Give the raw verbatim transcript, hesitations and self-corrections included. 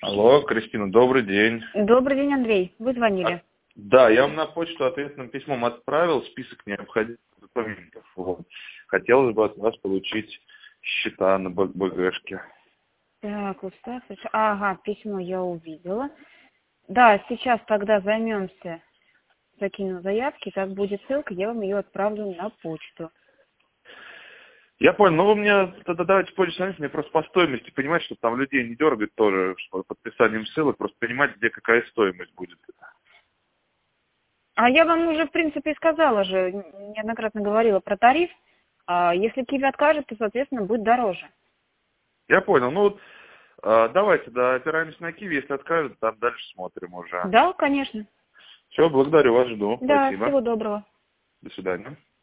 Алло, Кристина, добрый день. Добрый день, Андрей. Вы звонили. А, да, я вам на почту ответственным письмом отправил список необходимых документов. Вот. Хотелось бы от вас получить счета на БГшке. Так, устав. Ага, письмо я увидела. Да, сейчас тогда займемся. Закину заявки, как будет ссылка, я вам ее отправлю на почту. Я понял, ну вы мне тогда давайте позже сами, мне просто по стоимости понимать, чтобы там людей не дергать тоже, что подписанием ссылок, просто понимать, где какая стоимость будет. А я вам уже, в принципе, и сказала же, неоднократно говорила про тариф. А если Киви откажет, то, соответственно, будет дороже. Я понял, ну вот а, давайте, да, опираемся на Киви, если откажет, там дальше смотрим уже. Да, конечно. Все, благодарю вас, жду. Да, Спасибо. всего доброго. До свидания.